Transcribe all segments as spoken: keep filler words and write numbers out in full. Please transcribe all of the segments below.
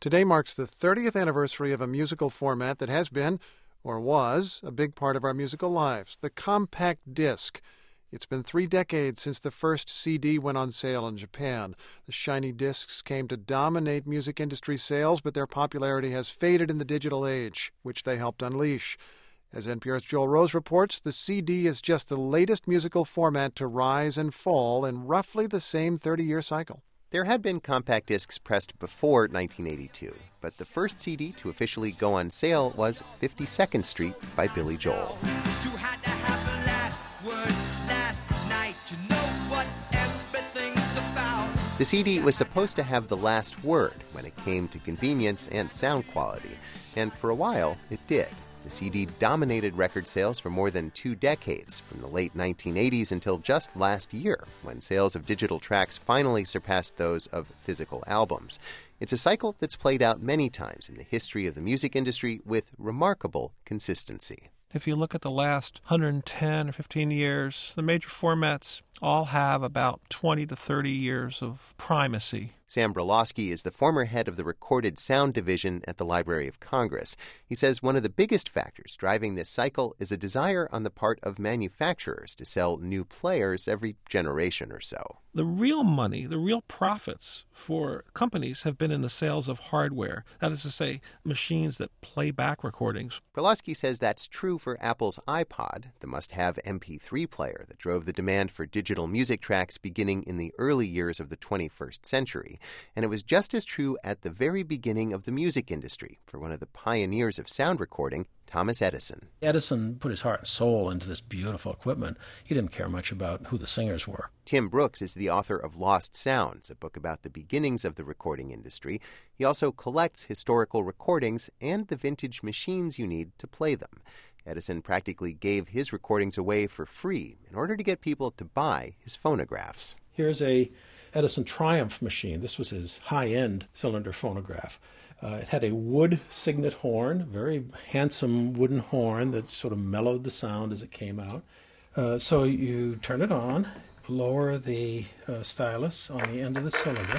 Today marks the thirtieth anniversary of a musical format that has been, or was, a big part of our musical lives, the compact disc. It's been three decades since the first C D went on sale in Japan. The shiny discs came to dominate music industry sales, but their popularity has faded in the digital age, which they helped unleash. As N P R's Joel Rose reports, the C D is just the latest musical format to rise and fall in roughly the same thirty-year cycle. There had been compact discs pressed before nineteen eighty-two, but the first C D to officially go on sale was fifty-second Street by Billy Joel. You had to have the last word last night. You know what everything's about. The C D was supposed to have the last word when it came to convenience and sound quality, and for a while it did. The C D dominated record sales for more than two decades, from the late nineteen eighties until just last year, when sales of digital tracks finally surpassed those of physical albums. It's a cycle that's played out many times in the history of the music industry with remarkable consistency. If you look at the last one hundred ten or fifteen years, the major formats all have about twenty to thirty years of primacy. Sam Brolowski is the former head of the Recorded Sound Division at the Library of Congress. He says one of the biggest factors driving this cycle is a desire on the part of manufacturers to sell new players every generation or so. The real money, the real profits for companies have been in the sales of hardware. That is to say, machines that play back recordings. Brolowski says that's true for Apple's iPod, the must-have M P three player that drove the demand for digital music tracks beginning in the early years of the twenty-first century. And it was just as true at the very beginning of the music industry for one of the pioneers of sound recording, Thomas Edison. Edison put his heart and soul into this beautiful equipment. He didn't care much about who the singers were. Tim Brooks is the author of Lost Sounds, a book about the beginnings of the recording industry. He also collects historical recordings and the vintage machines you need to play them. Edison practically gave his recordings away for free in order to get people to buy his phonographs. Here's a Edison Triumph machine. This was his high-end cylinder phonograph. Uh, it had a wood signet horn, very handsome wooden horn that sort of mellowed the sound as it came out. Uh, so you turn it on, lower the uh, stylus on the end of the cylinder.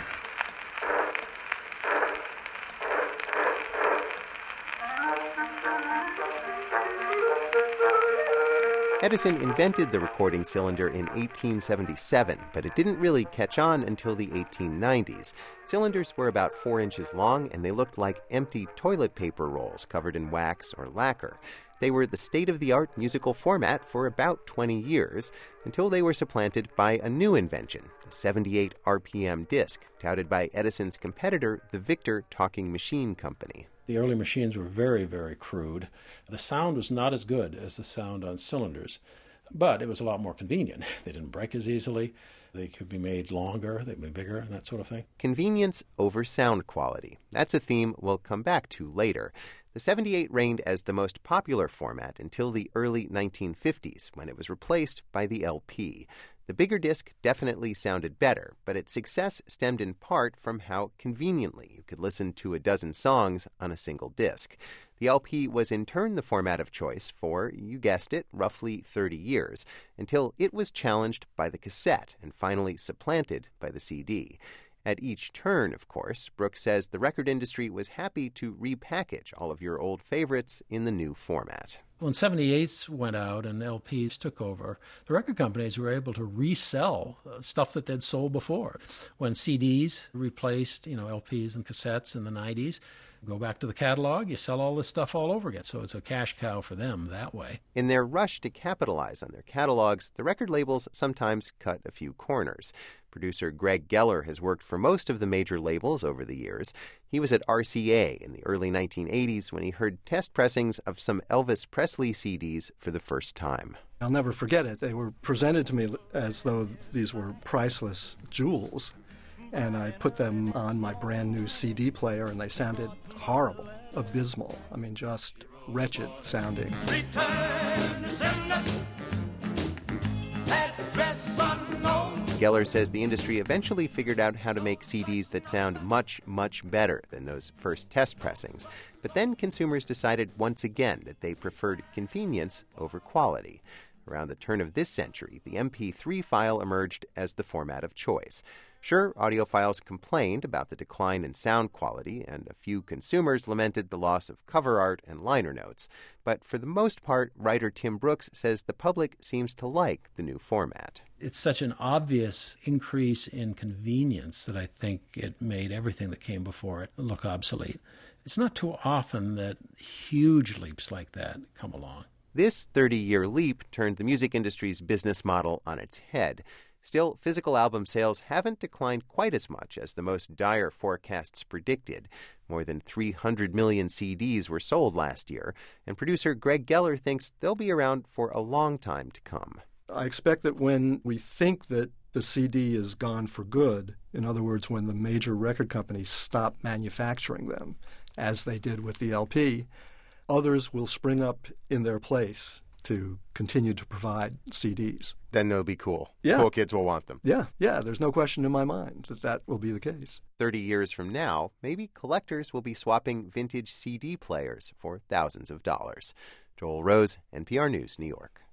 Edison invented the recording cylinder in eighteen seventy-seven, but it didn't really catch on until the eighteen nineties. Cylinders were about four inches long, and they looked like empty toilet paper rolls covered in wax or lacquer. They were the state-of-the-art musical format for about twenty years, until they were supplanted by a new invention, the seventy-eight R P M disc, touted by Edison's competitor, the Victor Talking Machine Company. The early machines were very, very crude. The sound was not as good as the sound on cylinders, but it was a lot more convenient. They didn't break as easily. They could be made longer, they could be bigger, and that sort of thing. Convenience over sound quality. That's a theme we'll come back to later. The seventy-eight reigned as the most popular format until the early nineteen fifties, when it was replaced by the L P. The bigger disc definitely sounded better, but its success stemmed in part from how conveniently you could listen to a dozen songs on a single disc. The L P was in turn the format of choice for, you guessed it, roughly thirty years, until it was challenged by the cassette and finally supplanted by the C D. At each turn, of course, Brooks says the record industry was happy to repackage all of your old favorites in the new format. When seventy-eights went out and L Ps took over, the record companies were able to resell stuff that they'd sold before. When C Ds replaced, you know, L Ps and cassettes in the nineties, go back to the catalog, you sell all this stuff all over again. So it's a cash cow for them that way. In their rush to capitalize on their catalogs, the record labels sometimes cut a few corners. Producer Greg Geller has worked for most of the major labels over the years. He was at R C A in the early nineteen eighties when he heard test pressings of some Elvis Presley C Ds for the first time. I'll never forget it. They were presented to me as though these were priceless jewels. And I put them on my brand new C D player, and they sounded horrible, abysmal. I mean, just wretched sounding. Return to sender. Address unknown. Geller says the industry eventually figured out how to make C Ds that sound much, much better than those first test pressings. But then consumers decided once again that they preferred convenience over quality. around the turn of this century, the M P three file emerged as the format of choice. Sure, audiophiles complained about the decline in sound quality, and a few consumers lamented the loss of cover art and liner notes. But for the most part, writer Tim Brooks says the public seems to like the new format. It's such an obvious increase in convenience that I think it made everything that came before it look obsolete. It's not too often that huge leaps like that come along. This thirty-year leap turned the music industry's business model on its head. Still, physical album sales haven't declined quite as much as the most dire forecasts predicted. More than three hundred million C Ds were sold last year, and producer Greg Geller thinks they'll be around for a long time to come. I expect that when we think that the C D is gone for good, in other words, when the major record companies stop manufacturing them, as they did with the L P, others will spring up in their place to continue to provide C Ds. Then they'll be cool. Yeah. Cool kids will want them. Yeah, yeah, there's no question in my mind that that will be the case. Thirty years from now, maybe collectors will be swapping vintage C D players for thousands of dollars. Joel Rose, N P R News, New York.